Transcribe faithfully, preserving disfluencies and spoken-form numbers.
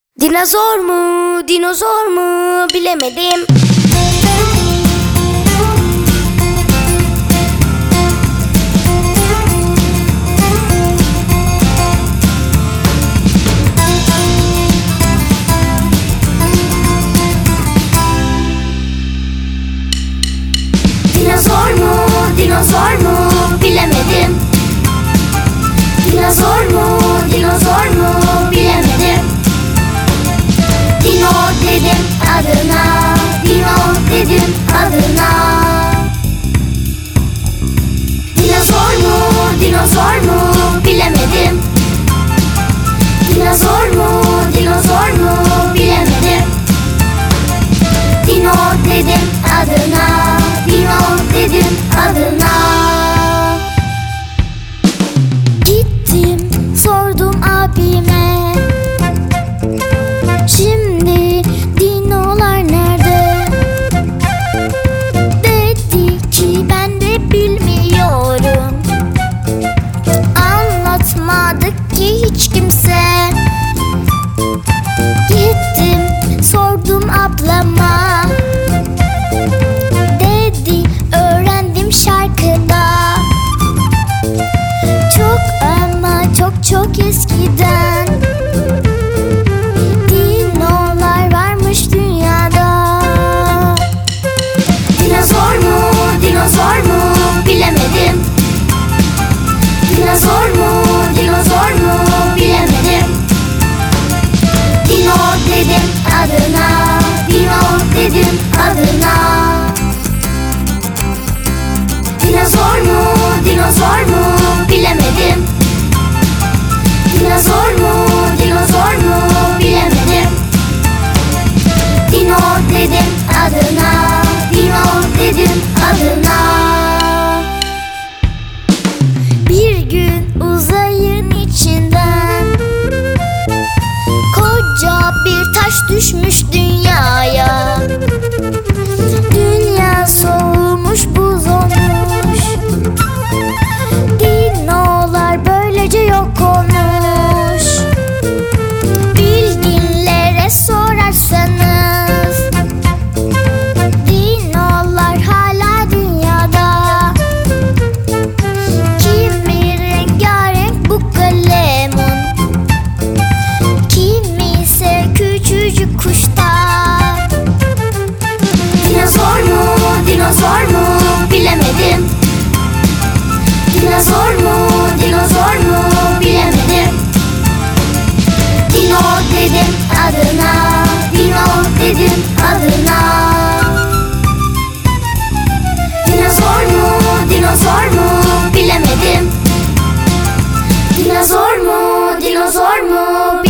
Dinozor mu, dinozor mu bilemedim. Dinozor mu, dinozor mu bilemedim. Dinozor mu, dinozor mu bilemedim. Dino dedim adına, Dino dedim adına. Dinozor mu, dinozor mu bilemedim. Dinozor mu, dinozor mu bilemedim. Dino dedim adına, Dino dedim adına. Gittim sordum abime, şimdi dinolar nerede? Dedi ki ben de bilmiyorum. Anlatmadı ki hiç kimse. Gittim sordum ablama, dedi öğrendim şarkıda. Çok ama çok çok eskiden dinolar varmış dünyada. Dinozor mu, dinozor mu bilemedim. Dinozor mu, dinozor mu bilemedim. Dino dedim adına, Dino dedim adına. Dinozor mu, dinozor mu bilemedim. Dinozor mu, dinozor mu bilemedim. Dino dedim adına, Dino dedim adına. Bir gün uzayın içinden koca bir taş düşmüş dünyaya. Dünya soğumuş, buz olmuş. Dinolar böylece yok olmuş. Bilginlere sorarsanız dinolar hala dünyada. Kimi rengarenk bu kalemun, kimi ise küçücük kuşlar. Dinozor mu, dinozor mu bilemedim. Dinozor mu, dinozor mu bilemedim. Dino dedim adına, Dino dedim adına. Dinozor mu, dinozor mu bilemedim. Dinozor mu, dinozor mu bilemedim.